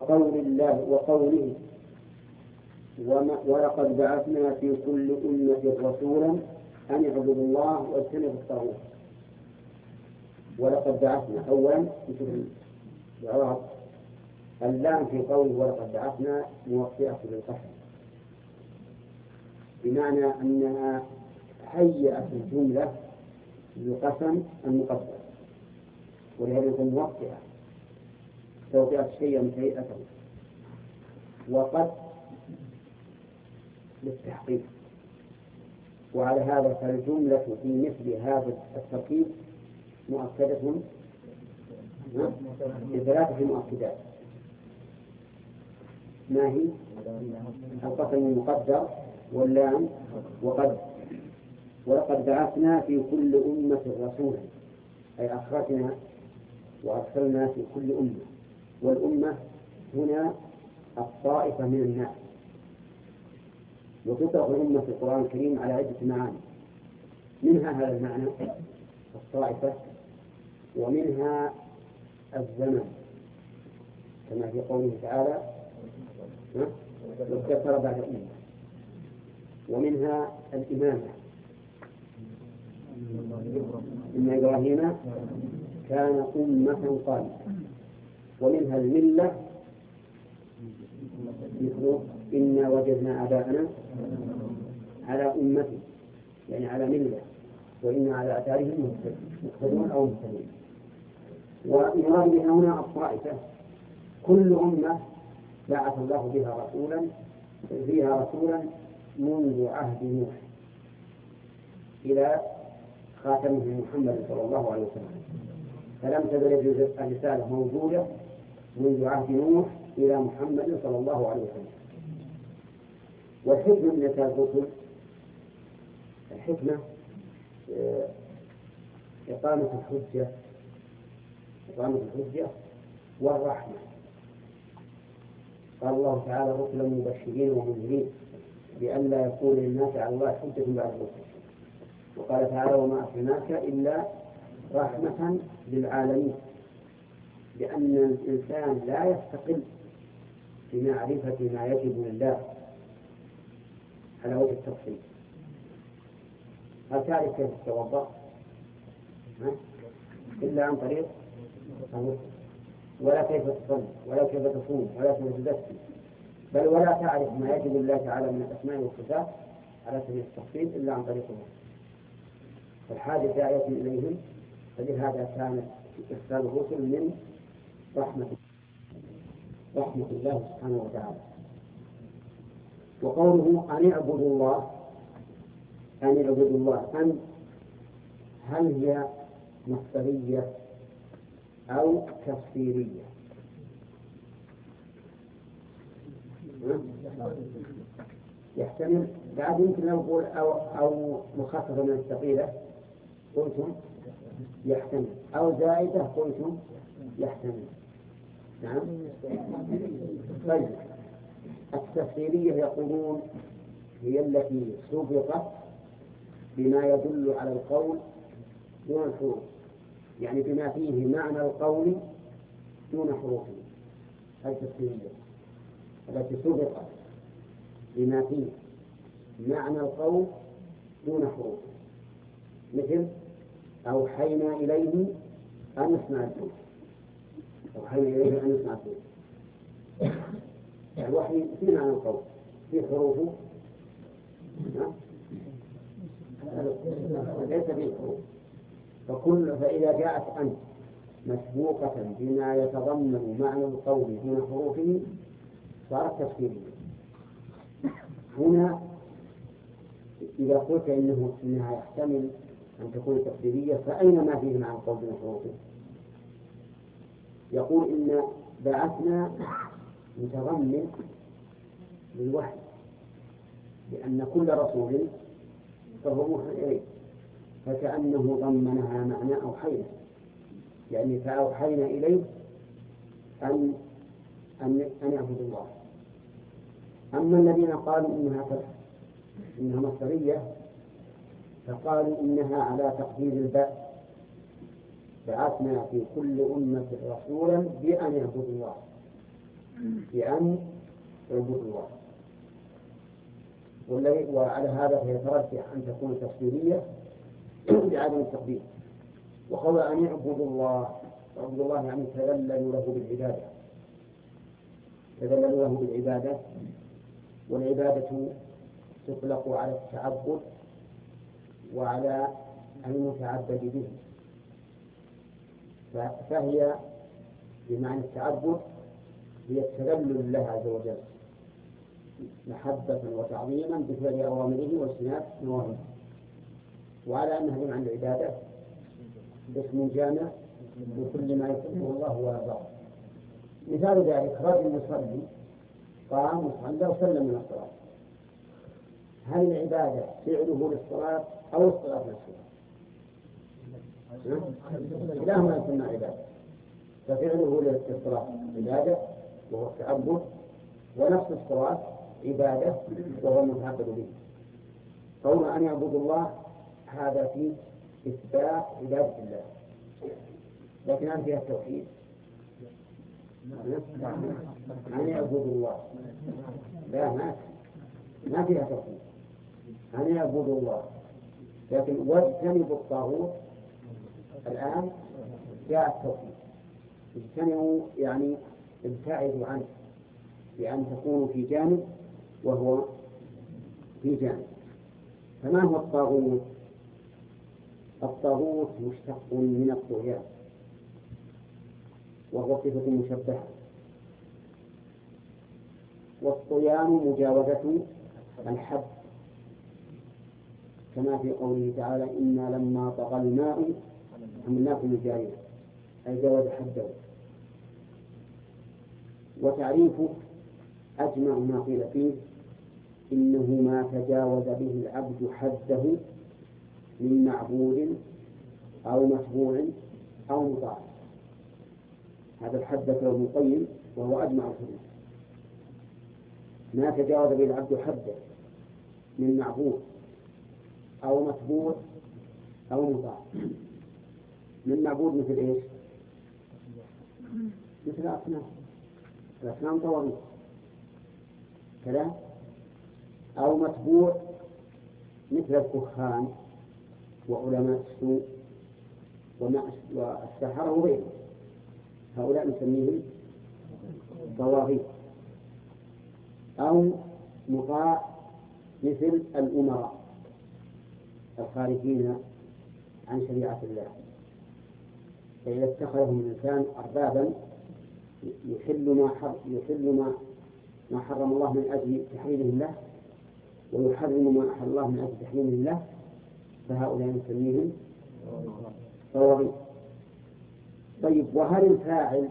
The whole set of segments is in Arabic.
وقوله ولقد بعثنا في كل أمة رسولا أن اعبدوا الله واجتنبوا الطاغوت. ولقد بعثنا أولا في الإعراب اللام في قوله ولقد بعثنا موفئة للقسم، بمعنى أنها هيأت الجملة للقسم المقدر، ولهذا يكون موفئة توفئة شيئا هيئته. وقد للتحقيق، وعلى هذا فالجملة في مثل هذا التركيب مؤكدة بثلاثة مؤكدات. ما هي؟ القسم المقدر واللام وقد. ولقد بعثنا في كل أمة رسولا، أي أخرجنا وأرسلنا في كل أمة، والأمة هنا الطائفة من الناس. وتطلق الأمة في القرآن الكريم على عدة معاني، منها هذا المعنى الطائفة، ومنها الزمن كما في قوله تعالى واذكر بعد أمة، ومنها الإمامة إن إبراهيم كان أمة قانتا، ومنها الملة مثل إنا وجدنا آباءنا على أمة يعني على ملة، وإنا على آثارهم مقتدون أو مهتدون. ويراد بها هنا الطائفة كل أمة بعث الله فيها رسولا منذ عهد نوح إلى خاتمه محمد صلى الله عليه وسلم، فلم تزل الرسالة موجودة منذ عهد نوح إلى محمد صلى الله عليه وسلم. والحكمة من رسالة الرسل الحكمة إقامة الحجة والرحمة. قال الله تعالى رسلا مبشرين ومنذرين لئلا يكون للناس على الله حجة بعد الرسل. وقال تعالى وما أرسلناك إلا رحمة للعالمين، لأن الإنسان لا يستقل بمعرفة ما يجب لله على وجه التفصيل. هل تعرف كيف تتوضأ؟ إلا عن طريق ولا كيف تصلي ولا كيف تصوم ولا كيف تزكي، بل ولا تعرف ما يجب لله تعالى من الأسماء والصفات على سبيل التفصيل إلا عن طريق الله. فالحاجة داعية إليهم، فلهذا كانت إرسال الرسل من رحمة الله سبحانه وتعالى. وقوله أن اعبدوا الله أن هل هي مصدرية أو تفسيرية؟ يحتمل بعد يمكن نقول أو مخففة من الثقيلة قلتم يحتمل، أو زائدة قلتم يحتمل. نعم. طيب التفسيرية يقولون هي التي سبقت بما يدل على القول دون الحروف، يعني بما فيه معنى القول دون حروفه. هذه التفسيرية التي سبقت بما فيه معنى القول دون حروفه، مثل أوحينا إليه أن يصنع الفلك. أوحينا إليه أن يصنع الفلك، الوحي في معنى القول في حروفه ليس في حروف. فإذا جاءت أنت مسبوقة بما يتضمن معنى القول دون حروفه صارت تفسيرية. هنا إذا قلت إنها يحتمل أن تكون تفسيرية، فأين ما فيه معنى القول دون حروفه؟ يقول إن بعثنا متضمن للوحي، لأن كل رسول فهو موحى إليه، فكأنه ضمنها معنى أوحينا، يعني فأوحينا إليه أن يعبد الله. أما الذين قالوا إنها مصدرية فقالوا إنها على تقدير الباء، بعثنا في كل أمة رسولا بأن يعبدوا الله، بأن اعبدوا الله. وعلى هذا فيترجح أن تكون تفسيرية بعدم التقدير. وقول أن اعبدوا الله، اعبدوا الله يعني تذللوا له بالعبادة، تذللوا له بالعبادة. والعبادة تطلق على التعبد وعلى المتعبد به، فهي بمعنى التعبد هي التذلل لله عز وجل محبة وتعظيما بفعل أوامره واجتناب نواهيه. وعلى أنها بمعنى العبادة اسم جامع لكل ما يحبه الله ويرضاه. مثال ذلك رجل يصلي، قام وصلى وسلم من الصلاة، هل العبادة فعله للصلاة أو الصلاة نفسها؟ كلاهما يسمى عبادة، ففعله للصلاة عبادة وهو التعبد، ونفس الصلاة عبادة وهو المتعبد به. قول أن يعبدوا الله هذا في إثبات عبادة الله، لكن هل فيها التوحيد؟ أن يعبدوا الله لا، ما فيها توحيد. أن يعبدوا الله، لكن واجتنبوا الطاغوت الآن جاء التوحيد. اجتنبوا يعني ابتعدوا عنه، بأن تكونوا في جانب وهو في جانب. فما هو الطاغوت؟ الطاغوت مشتق من الطغيان، وهو صفة مشبهة، والطغيان مجاوزة الحد، كما في قوله تعالى إنا لما طغى الماء حملناكم الجارية، أي جاوز حده. وتعريفه أجمع ما قيل فيه إنه ما تجاوز به العبد حده من معبود أو متبوع أو مطاع. هذا الحد ذكره ابن القيم وهو أجمع الحدود. ما تجاوز به العبد حده من معبود أو متبوع أو مطاع. من معبود مثل إيش؟ مثل الأصنام طواغيت كذا، أو متبوع مثل الكهان وعلماء السوء والسحرة وغيرهم، هؤلاء نسميهم طواغيت. أو مطاع مثل الأمراء الخارجين عن شريعة الله، فإذا اتخذهم الإنسان أربابا يحل ما حرم الله من أجل تحريمه الله، ويحرم ما أحل الله من أجل تحريمه الله، فهؤلاء نسميهم طواغيت. طيب، وهل الفاعل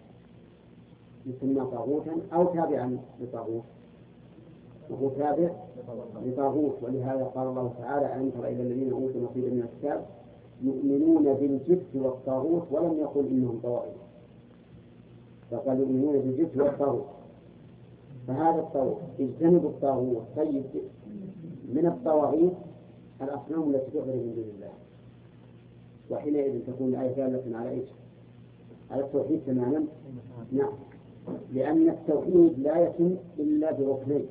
يسمى طاغوتا أو تابعا لطاغوت؟ وهو تابع لطاغوت. ولهذا قال الله تعالى ألم تر إلى الذين أوتوا نصيبا من الكتاب يؤمنون بالجبت والطاغوت ولم يقل إنهم طواغيت، فقال يؤمنون بالجبت والطاغوت. فهذا الطاغوت اجتنبوا الطاغوت. طيب، من الطواغيت الأصنام التي تعبد من دون الله، وحينئذ تكون الآية دالة على إيش؟ على التوحيد تماما. نعم، لأن التوحيد لا يتم إلا بركنين،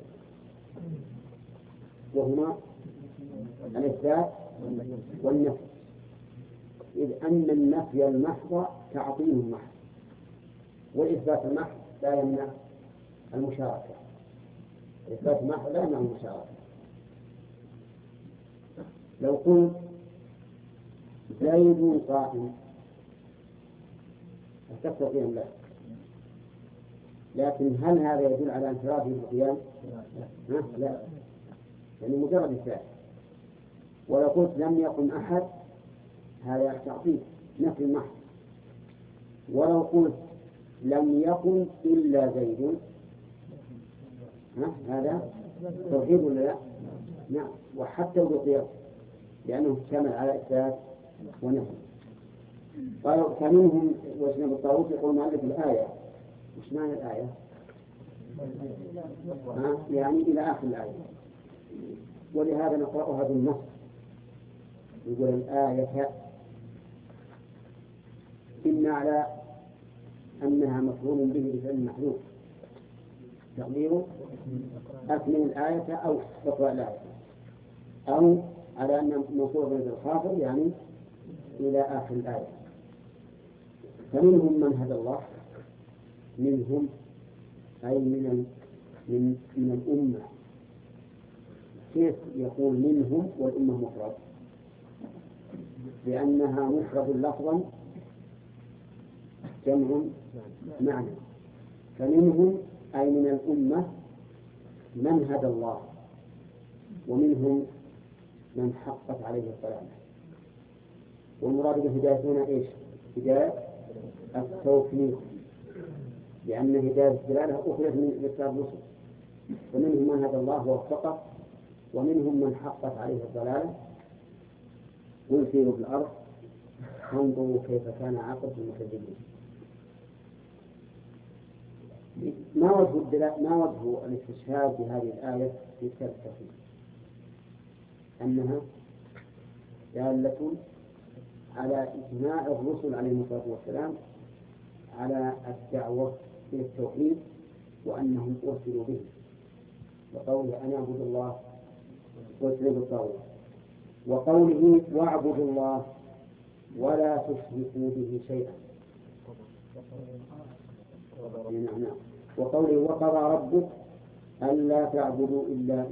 وهما الإثبات والنفي، إذ أن النفي المحض تعطيل محض، والإثبات المحض لا يمنع المشاركة. الإثبات المحض لا يمنع المشاركة. لو قلت زيد قائم تستطيع له، لكن هل هذا يدل على انفراده بالقيام؟ لا، يعني مجرد الفعل. ولو قلت لم يقم أحد هذا تعطيل نفي محض. ولو قلت لم يقم إلا زيد هذا توحيد ولا لا؟ نعم، وحتى بالقياس لأنه اشتمل على إثبات ونفي. قالوا فمنهم واجتنبوا الطاغوت. يقول مؤلف الآية، وش معنى الآية؟ يعني إلى آخر الآية، ولهذا نقرأها بالنص. يقول الآية إما على أنها مفعول به بفعل محذوف، تقديره أكمل الآية أو اقرأ الآية، أو على أن موصوف بالخافض يعني إلى آخر الآية. فمنهم من هدى الله، منهم أي من الأمة. كيف يقول منهم والأمة مفرد؟ لأنها مفرد لفظا جمع معنى. فمنهم أي من الأمة من هدى الله، ومنهم من حقت عليه الضلالة. والمراد بالهداية هنا إيش؟ هداية التوفيق، لأن هداية الدلالة أخرج من إرسال الرسل. فمنهم من هدى الله ووفقه، ومنهم من حقت عليه الضلالة. قل سيروا في الأرض فانظروا كيف كان عاقبة المكذبين. ما وجه الاستشهاد بهذه الآية في كتاب التوحيد؟ أنها دالة على إجماع الرسل عليهم الصلاة والسلام على الدعوة إلى التوحيد وأنهم أرسلوا به، وقوله أن اعبدوا الله واجتنبوا الطاغوت، وقوله واعبدوا الله ولا تشركوا به شيئا. وقوله وقضى ربك ألا تعبدوا إلا